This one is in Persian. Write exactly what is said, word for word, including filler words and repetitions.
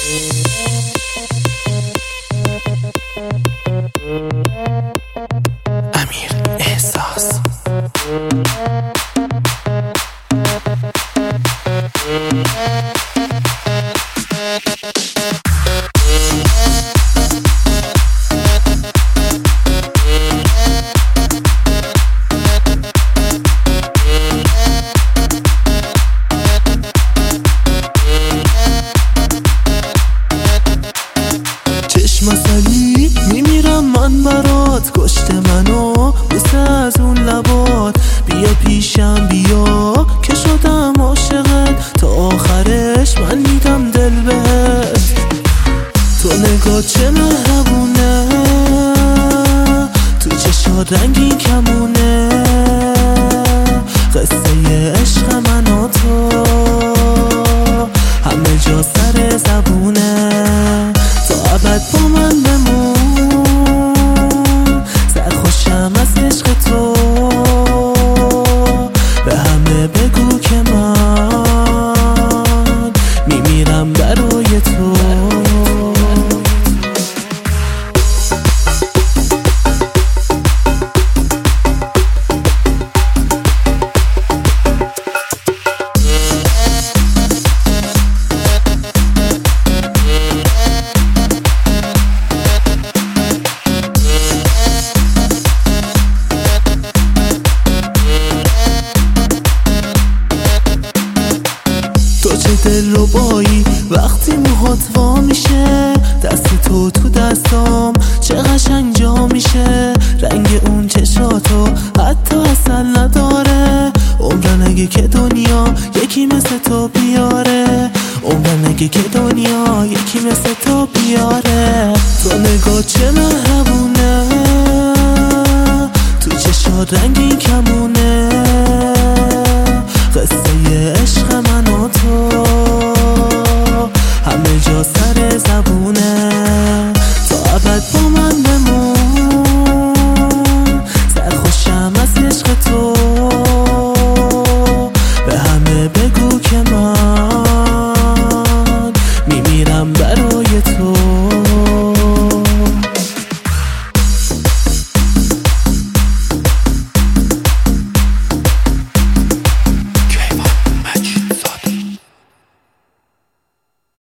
امیر احساس مسئلی میمیرم من برات، کشت منو بوسه از اون لبات. بیا پیشم بیا که شدم عاشقت، تا آخرش من میدم دل بهت. تو نگاه چه مهربونه، تو چشات رنگی کمونه، قصه عشق من و تو همه جا سر زبونه. تا ابد با من بمون، سرخوشم از عشق تو، به همه بگو که من میمیرم برای تو. تو چه دل رو بایی وقتی موهات وا میشه، دست تو تو دستام چه قشنگ جا میشه. رنگ اون چشاتو حتی اصل نداره، عمرن اگه که دنیا یکی مثل تو بیاره، عمرن اگه که دنیا یکی مثل تو بیاره. تو نگاه چه مهربونه، تو چشات رنگی کمونه،